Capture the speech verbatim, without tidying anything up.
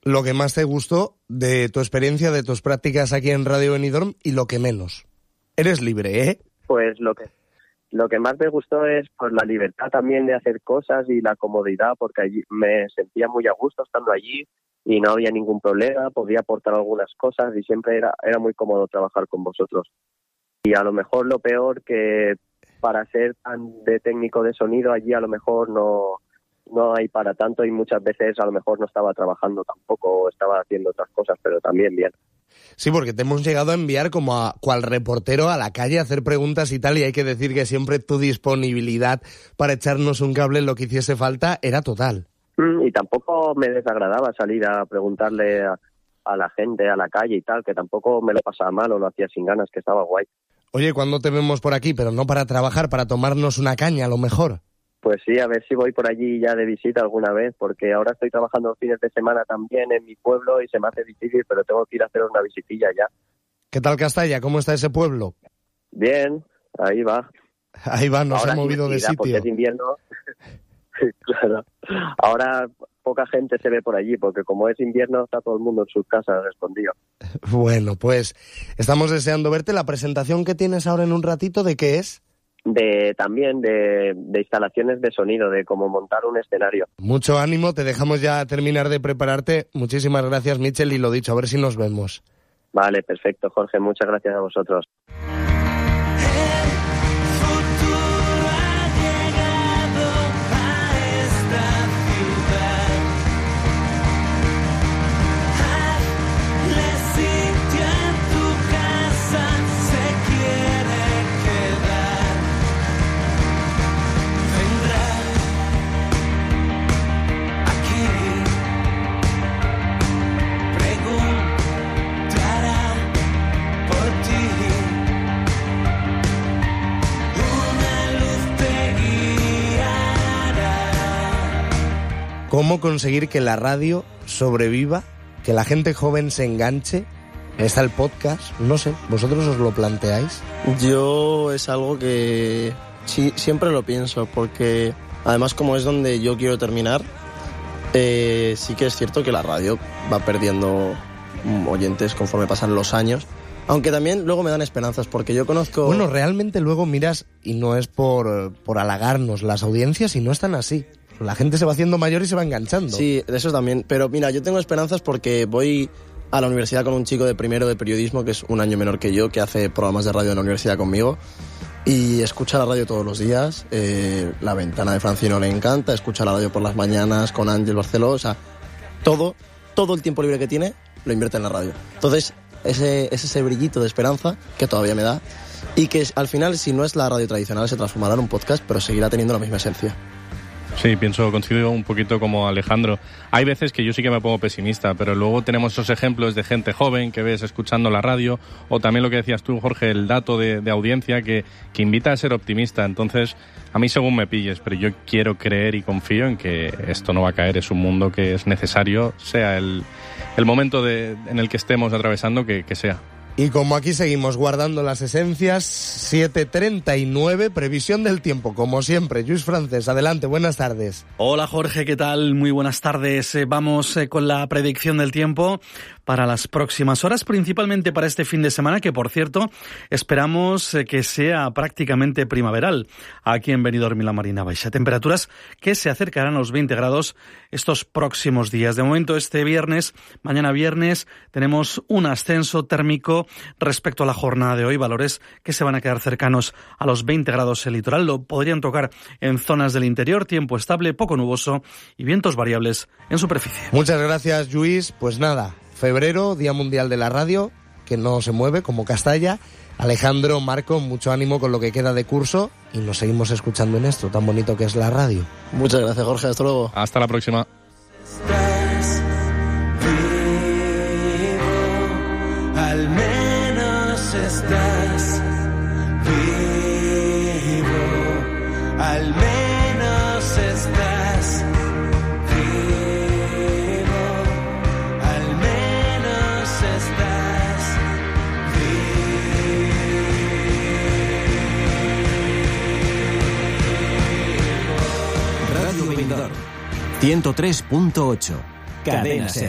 lo que más te gustó de tu experiencia, de tus prácticas aquí en Radio Benidorm y lo que menos. Eres libre, ¿eh? Pues lo que lo que más me gustó es pues la libertad también de hacer cosas y la comodidad, porque allí me sentía muy a gusto estando allí y no había ningún problema, podía aportar algunas cosas y siempre era, era muy cómodo trabajar con vosotros. Y a lo mejor lo peor que para ser tan de técnico de sonido allí a lo mejor no... no hay para tanto y muchas veces a lo mejor no estaba trabajando tampoco o estaba haciendo otras cosas, pero también bien. Sí, porque te hemos llegado a enviar como a cual reportero a la calle a hacer preguntas y tal, y hay que decir que siempre tu disponibilidad para echarnos un cable en lo que hiciese falta era total. Mm, y tampoco me desagradaba salir a preguntarle a, a la gente, a la calle y tal, que tampoco me lo pasaba mal o lo hacía sin ganas, que estaba guay. Oye, ¿cuándo te vemos por aquí? Pero no para trabajar, para tomarnos una caña a lo mejor. Pues sí, a ver si voy por allí ya de visita alguna vez, porque ahora estoy trabajando los fines de semana también en mi pueblo y se me hace difícil, pero tengo que ir a hacer una visitilla ya. ¿Qué tal Castalla? ¿Cómo está ese pueblo? Bien, ahí va. Ahí va, nos ahora ha movido de sitio. Porque es invierno. Claro. Ahora poca gente se ve por allí, porque como es invierno está todo el mundo en sus casas escondido. Bueno, pues estamos deseando verte. La presentación que tienes ahora en un ratito, ¿de qué es? De también de, de instalaciones de sonido, de cómo montar un escenario. Mucho ánimo, te dejamos ya terminar de prepararte. Muchísimas gracias, Michel, y lo dicho, a ver si nos vemos. Vale, perfecto, Jorge, muchas gracias a vosotros. ¿Cómo conseguir que la radio sobreviva, que la gente joven se enganche? ¿Está el podcast? No sé, ¿vosotros os lo planteáis? Yo es algo que sí, siempre lo pienso, porque además como es donde yo quiero terminar, eh, sí que es cierto que la radio va perdiendo oyentes conforme pasan los años, aunque también luego me dan esperanzas, porque yo conozco... Bueno, realmente luego miras, y no es por, por halagarnos, las audiencias y no están así. La gente se va haciendo mayor y se va enganchando. Sí, eso también. Pero mira, yo tengo esperanzas porque voy a la universidad con un chico de primero de periodismo, que es un año menor que yo, que hace programas de radio en la universidad conmigo. Y escucha la radio todos los días. Eh, la Ventana de Francino le encanta. Escucha la radio por las mañanas con Ángel Barceló. O sea, todo, todo el tiempo libre que tiene lo invierte en la radio. Entonces, ese, es ese brillito de esperanza que todavía me da. Y que al final, si no es la radio tradicional, se transformará en un podcast, pero seguirá teniendo la misma esencia. Sí, pienso, coincido un poquito como Alejandro. Hay veces que yo sí que me pongo pesimista, pero luego tenemos esos ejemplos de gente joven que ves escuchando la radio, o también lo que decías tú, Jorge, el dato de, de audiencia que, que invita a ser optimista. Entonces, a mí según me pilles, pero yo quiero creer y confío en que esto no va a caer. Es un mundo que es necesario, sea el, el momento de, en el que estemos atravesando, que, que sea. Y como aquí seguimos guardando las esencias, siete treinta y nueve, previsión del tiempo, como siempre. Lluís Francés, adelante, buenas tardes. Hola Jorge, ¿qué tal? Muy buenas tardes. Eh, vamos eh, con la predicción del tiempo para las próximas horas, principalmente para este fin de semana, que por cierto, esperamos eh, que sea prácticamente primaveral aquí en Benidorm y la Marina Baixa. Temperaturas que se acercarán a los veinte grados estos próximos días. De momento, este viernes, mañana viernes, tenemos un ascenso térmico respecto a la jornada de hoy, valores que se van a quedar cercanos a los veinte grados el litoral, lo podrían tocar en zonas del interior, tiempo estable, poco nuboso y vientos variables en superficie. Muchas gracias, Lluís. Pues nada, febrero, Día Mundial de la Radio, que no se mueve como Castalla. Alejandro, Marco, mucho ánimo con lo que queda de curso y nos seguimos escuchando en esto tan bonito que es la radio. Muchas gracias, Jorge, hasta luego. Hasta la próxima. Al menos estás vivo, al menos estás vivo, al menos estás vivo. Radio Benidorm ciento tres punto ocho, Cadena Ser.